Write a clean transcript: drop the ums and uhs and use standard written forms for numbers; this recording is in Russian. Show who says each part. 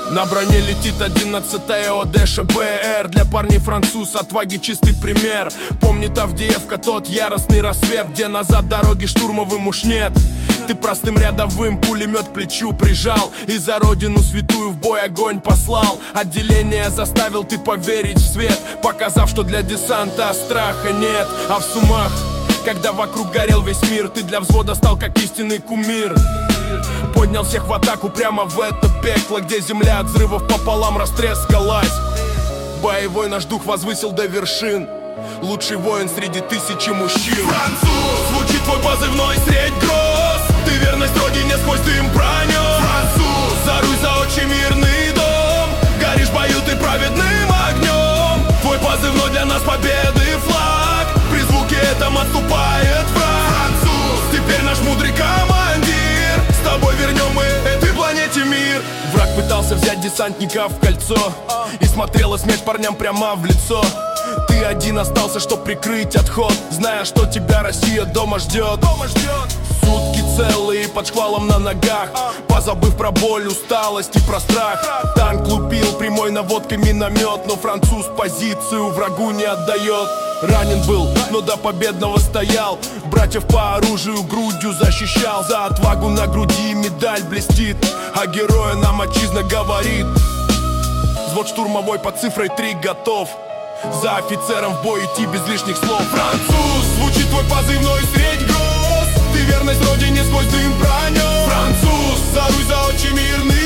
Speaker 1: На броне летит 11-я ОДШБР. Для парней француз, отваги чистый пример. Помнит Авдеевка, тот яростный рассвет, где назад дороги штурмовым уж нет. Ты простым рядовым пулемет к плечу прижал и за родину святую в бой огонь послал. Отделение заставил ты поверить в свет, показав, что для десанта страха нет. А в сумах, когда вокруг горел весь мир, ты для взвода стал как истинный кумир. Поднял всех в атаку прямо в это пекло, где земля от взрывов пополам растрескалась. Боевой наш дух возвысил до вершин, лучший воин среди тысячи мужчин.
Speaker 2: Француз, звучит твой позывной средь гроз. Ты верность родине сквозь дым пронес. Француз, за Русь, за отчий мирный дом. Горишь в бою ты праведным огнем. Твой позывной для нас победы флаг. При звуке этом отступает враг. Француз, теперь наш мудрый командир. С тобой вернем мы этой планете мир.
Speaker 1: Враг пытался взять десантника в кольцо и смотрела смерть парням прямо в лицо. Ты один остался, чтоб прикрыть отход, зная, что тебя Россия дома ждет. Сутки целые под шквалом на ногах, позабыв про боль, усталость и про страх. Танк лупил прямой наводкой миномет, но француз позицию врагу не отдает. Ранен был, но до победного стоял, братьев по оружию грудью защищал. За отвагу на груди медаль блестит, а героя нам отчизна говорит. Взвод штурмовой под цифрой 3 готов за офицером в бой идти без лишних слов.
Speaker 2: Француз, звучит твой позывной средь гроз. Ты верность родине сквозь дым пронес. Француз, за Русь, за отчий мирный